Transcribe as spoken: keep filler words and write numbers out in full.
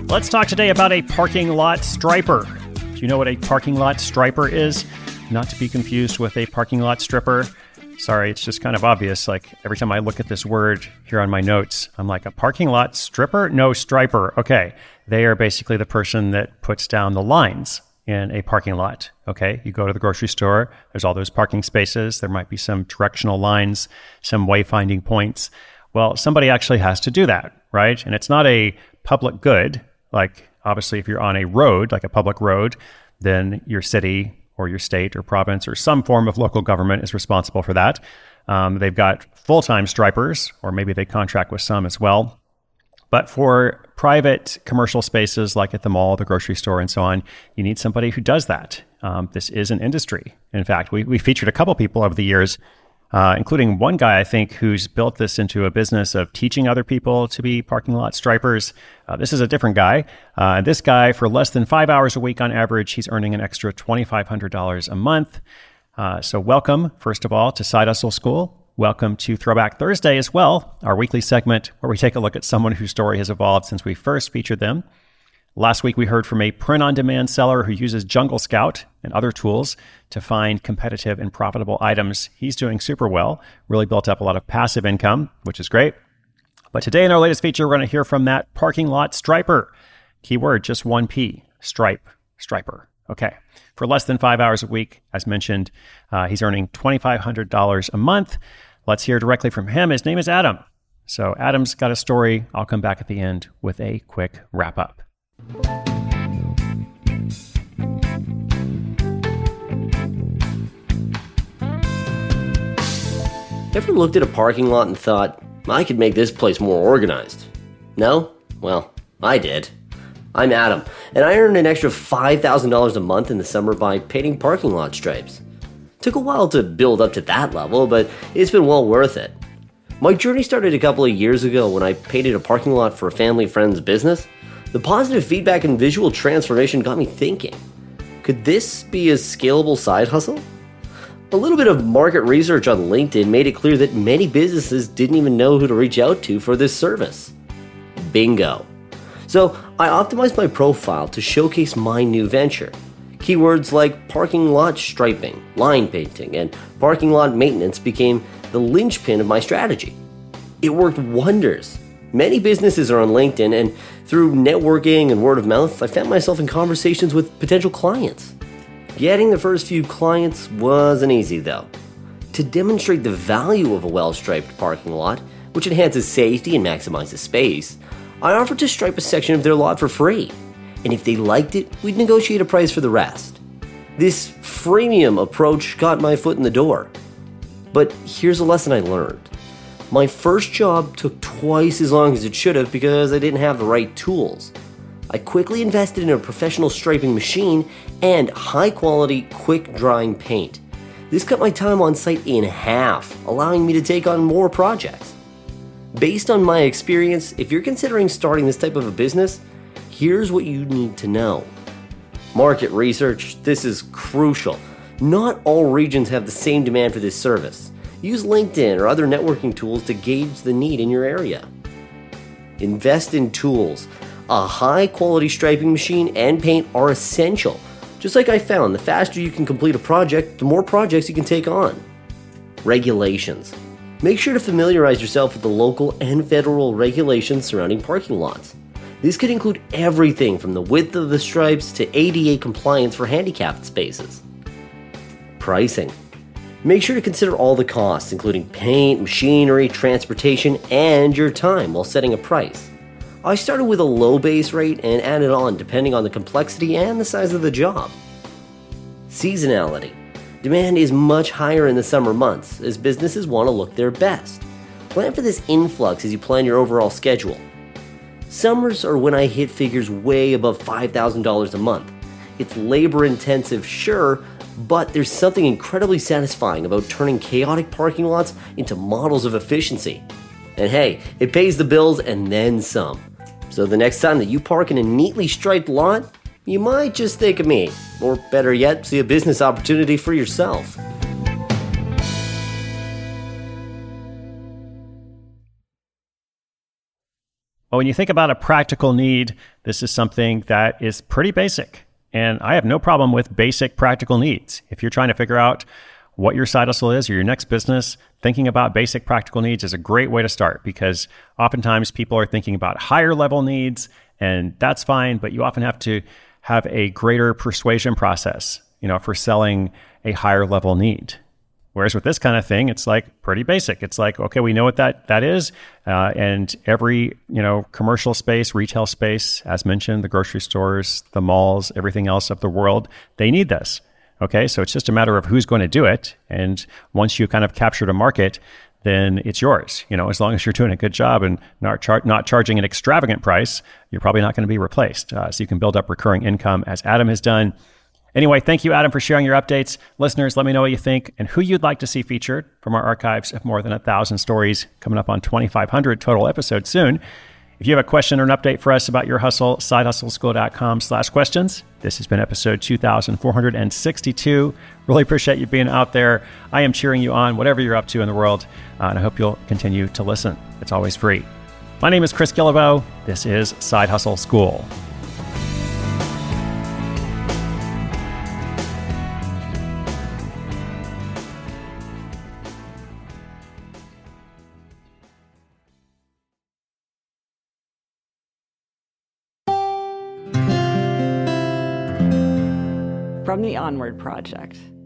Let's talk today about a parking lot striper. Do you know what a parking lot striper is? Not to be confused with a parking lot stripper. Sorry, it's just kind of obvious. Like every time I look at this word here on my notes, I'm like, a parking lot stripper? No, striper. Okay. They are basically the person that puts down the lines in a parking lot. Okay. You go to the grocery store, there's all those parking spaces. There might be some directional lines, some wayfinding points. Well, somebody actually has to do that, right? And it's not a public good. Like obviously if you're on a road, like a public road, then your city or your state or province or some form of local government is responsible for that. Um, they've got full-time stripers, or maybe they contract with some as well. But for private commercial spaces like at the mall, the grocery store, and so on, you need somebody who does that. Um, this is an industry. In fact, we, we featured a couple people over the years, uh, including one guy, I think, who's built this into a business of teaching other people to be parking lot stripers. Uh, this is a different guy. Uh, this guy, for less than five hours a week on average, he's earning an extra twenty-five hundred dollars a month. Uh, so welcome, first of all, to Side Hustle School. Welcome to Throwback Thursday as well, our weekly segment where we take a look at someone whose story has evolved since we first featured them. Last week, we heard from a print-on-demand seller who uses Jungle Scout and other tools to find competitive and profitable items. He's doing super well, really built up a lot of passive income, which is great. But today in our latest feature, we're going to hear from that parking lot striper. Keyword, just one P, stripe, striper. Okay. For less than five hours a week, as mentioned, uh, he's earning twenty-five hundred dollars a month. Let's hear directly from him. His name is Adam. So Adam's got a story. I'll come back at the end with a quick wrap up. Ever looked at a parking lot and thought, I could make this place more organized? No? Well, I did. I'm Adam, and I earned an extra five thousand dollars a month in the summer by painting parking lot stripes. Took a while to build up to that level, but it's been well worth it. My journey started a couple of years ago when I painted a parking lot for a family friend's business. The positive feedback and visual transformation got me thinking, could this be a scalable side hustle? A little bit of market research on LinkedIn made it clear that many businesses didn't even know who to reach out to for this service. Bingo. So I optimized my profile to showcase my new venture. Keywords like parking lot striping, line painting, and parking lot maintenance became the linchpin of my strategy. It worked wonders. Many businesses are on LinkedIn, and through networking and word of mouth, I found myself in conversations with potential clients. Getting the first few clients wasn't easy though. To demonstrate the value of a well-striped parking lot, which enhances safety and maximizes space, I offered to stripe a section of their lot for free. And if they liked it, we'd negotiate a price for the rest. This freemium approach got my foot in the door. But here's a lesson I learned. My first job took twice as long as it should have because I didn't have the right tools. I quickly invested in a professional striping machine and high-quality, quick-drying paint. This cut my time on site in half, allowing me to take on more projects. Based on my experience, if you're considering starting this type of a business, here's what you need to know. Market research, this is crucial. Not all regions have the same demand for this service. Use LinkedIn or other networking tools to gauge the need in your area. Invest in tools. A high-quality striping machine and paint are essential. Just like I found, the faster you can complete a project, the more projects you can take on. Regulations. Make sure to familiarize yourself with the local and federal regulations surrounding parking lots. This could include everything from the width of the stripes to A D A compliance for handicapped spaces. Pricing. Make sure to consider all the costs, including paint, machinery, transportation, and your time while setting a price. I started with a low base rate and added on depending on the complexity and the size of the job. Seasonality. Demand is much higher in the summer months as businesses want to look their best. Plan for this influx as you plan your overall schedule. Summers are when I hit figures way above five thousand dollars a month. It's labor intensive, sure, but there's something incredibly satisfying about turning chaotic parking lots into models of efficiency. And hey, it pays the bills and then some. So the next time that you park in a neatly striped lot, you might just think of me, or better yet, see a business opportunity for yourself. Well, when you think about a practical need, this is something that is pretty basic. And I have no problem with basic practical needs. If you're trying to figure out what your side hustle is or your next business, thinking about basic practical needs is a great way to start, because oftentimes people are thinking about higher level needs, and that's fine, but you often have to have a greater persuasion process, you know, for selling a higher level need. Whereas with this kind of thing, it's like pretty basic. It's like, okay, we know what that that is. Uh, and every, you know, commercial space, retail space, as mentioned, the grocery stores, the malls, everything else of the world, they need this. Okay, so it's just a matter of who's going to do it. And once you kind of captured a market, then it's yours. You know, as long as you're doing a good job and not, char- not charging an extravagant price, you're probably not going to be replaced. Uh, so you can build up recurring income as Adam has done. Anyway, thank you, Adam, for sharing your updates. Listeners, let me know what you think and who you'd like to see featured from our archives of more than a thousand stories, coming up on twenty-five hundred total episodes soon. If you have a question or an update for us about your hustle, side hustle school dot com slash questions. This has been episode two thousand four hundred sixty-two. Really appreciate you being out there. I am cheering you on, whatever you're up to in the world, uh, and I hope you'll continue to listen. It's always free. My name is Chris Guillebeau. This is Side Hustle School. From the Onward Project.